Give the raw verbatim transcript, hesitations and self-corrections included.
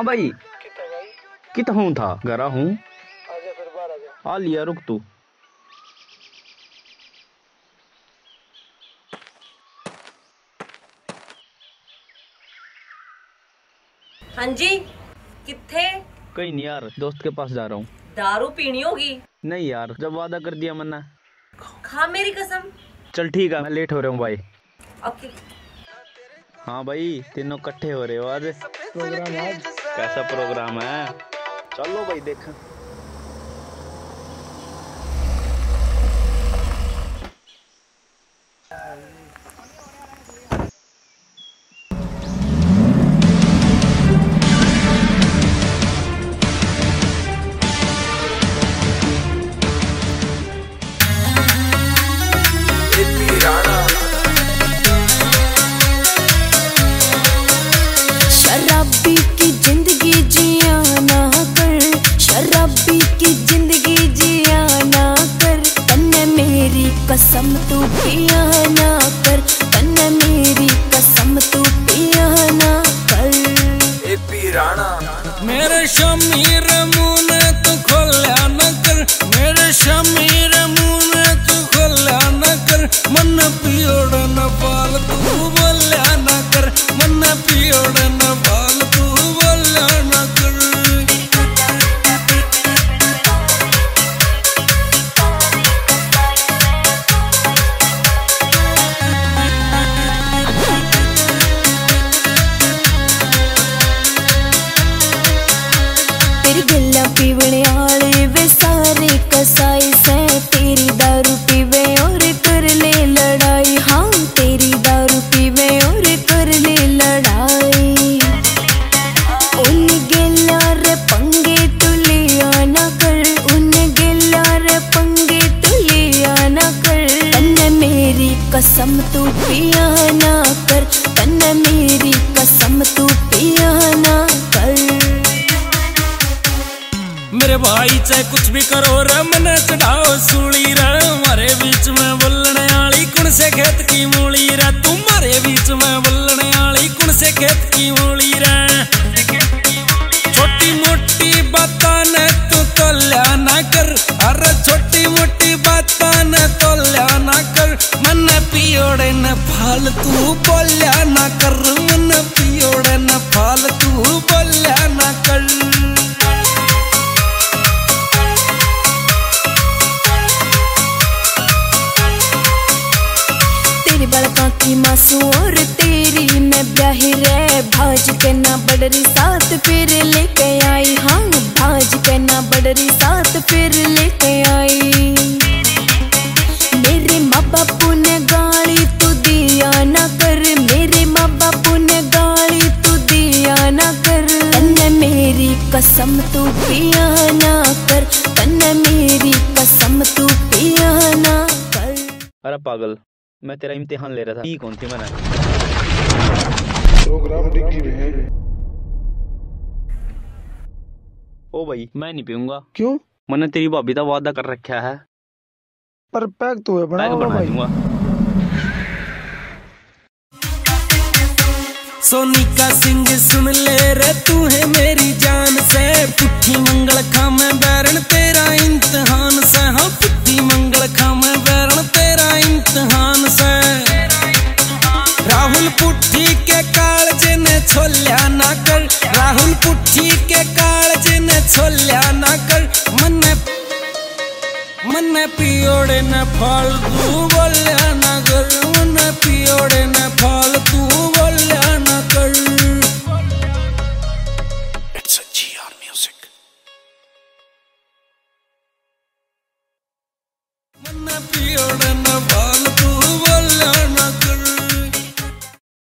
हाँ भाई कितना भाई? कित हूँ था गरा हूँ। आजा फिर बाहर आजा। आ लिया रुक तू। हाँ जी किथे? कहीं नहीं यार, दोस्त के पास जा रहा हूँ। दारू पीनी होगी। नहीं यार, जब वादा कर दिया मैंने। खा मेरी कसम। चल ठीक है, मैं लेट हो रहा हूँ भाई। ओके। हाँ भाई, तीनों इकट्ठे हो रहे हो आज। प्रोग्राम आज कैसा प्रोग्राम है? चलो भाई देख। शराबी की जिंदगी जिया ना कर, शराबी की जिंदगी जिया ना कर, तन्ने मेरी कसम तू पिया ना कर, तन्ने मेरी कसम तू पिया ना कर। ए पीराना मेरे शमीर मुंह ने तू खोल्या न कर, मेरे शमीर मुंह ने तू खोल्या न कर, मन पियोड़ न पाल तू बोल्या न कर, मन पियोड़ न पाल तू बोल्या न कर। तेरी गल्ला पीवने आले वे सारे कसाई से, तेरी दारू पीवे और कर ले लड़ाई। हाँ तेरी दारू पीवे और कर ले लड़ाई। उन गेला रे पंगे तू लिया ना कर, उन गेला रे पंगे तू लिया ना कर, तन्ने मेरी कसम तू पिया ना कर, तन्ने मेरी कसम तू पिया ना कर। मेरे भाई चाहे कुछ भी करो रे, मने चढ़ाओ सूली रे, हमारे बीच में बोलने वाली कौन से खेत की मूली रे, तुम्हारे बीच में बोलने वाली कौन से खेत की मूली रे। छोटी मोटी बातां ने तू तोल्या ना कर, अरे छोटी मोटी बातां ने तोल्या ना कर, मन पियोड़े न फालतू बोल्या ना कर, मन पियोड़े न फालतू बोल्या ना कर। तेरी बड़का की मासू और तेरी मैं ब्याही रे, भाज के ना बडरी साथ फिर लेके आई। हाँ भाज के ना बडरी साथ फिर लेके आई। मेरे माँ बापू ने गाली तू दिया ना कर, मेरे माँ बापू ने गाली तू दिया ना कर, तन्ने मेरी कसम तू पिया ना कर, तन्ने मेरी कसम तू पिया ना कर। अरे पागल, मैं तेरा इम्तिहान ले रहा था। ई कौन सी मैंने? प्रोग्राम डिग्गी में है। ओ भाई मैं नहीं पीऊंगा। क्यों? मैंने तेरी भाभी का वादा कर रखा है। पर पैक तो है बना पैक बना भाई। दूंगा। सोनिका सिंह सुन ले रे, तू है मेरी जान से, पुट्ठी मंगल खामे बैरन तेरा इम्तिहान से। हाँ पुट्ठी मंगल खामे बैरन तेरा इम्तिहान से। राहुल पुट्ठी के कालज ने छोल्या ना कर, राहुल पुट्ठी के कालज ने छोल्या ना कर, मन मन पियोड़े न फालतू बोल्या ना कर, मन पियोड़े न फालतू बोल्या ना कर। It's a G R music. मन पियोड़े न